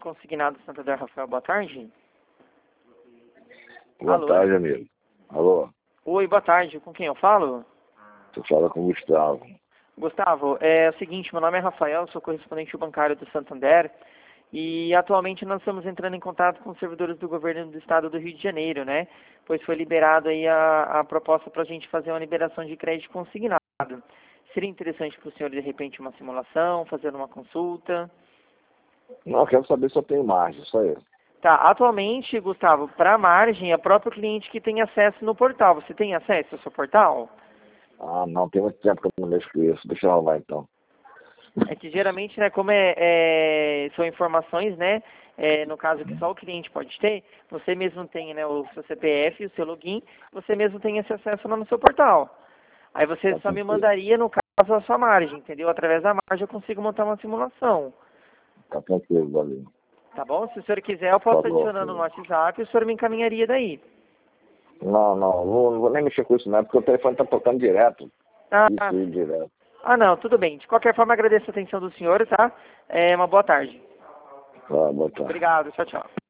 Consignado Santander, Rafael, boa tarde. Boa Alô? tarde, amigo. Alô? Oi, boa tarde. Com quem eu falo? Você fala com o Gustavo. Gustavo, é o seguinte, meu nome é Rafael, sou correspondente bancário do Santander e atualmente nós estamos entrando em contato com os servidores do governo do estado do Rio de Janeiro, né? Pois foi liberado aí a proposta para a gente fazer uma liberação de crédito consignado. Seria interessante para o senhor, de repente, uma simulação, fazer uma consulta? Não, eu quero saber se eu tenho margem, só isso. Tá, atualmente, Gustavo, para a margem, é o próprio cliente que tem acesso no portal. Você tem acesso ao seu portal? Ah, não, tem muito tempo que eu não mexo com isso. Deixa eu rolar então. É que geralmente, né, como são informações, né, no caso que só o cliente pode ter, você mesmo tem, né, o seu CPF, o seu login, você mesmo tem esse acesso lá no seu portal. Aí você Tá só me tranquilo. mandaria, no caso, a sua margem, entendeu? Através da margem eu consigo montar uma simulação. Tá tranquilo, valeu. Tá bom? Se o senhor quiser, eu posso Falou. adicionando no WhatsApp e o senhor me encaminharia daí. Não vou nem mexer com isso não, porque o telefone tá tocando direto. Ah, Isso, direto. não, tudo bem. De qualquer forma, agradeço a atenção do senhor, tá? Uma boa tarde. Tá, boa tarde. Obrigado, tchau, tchau.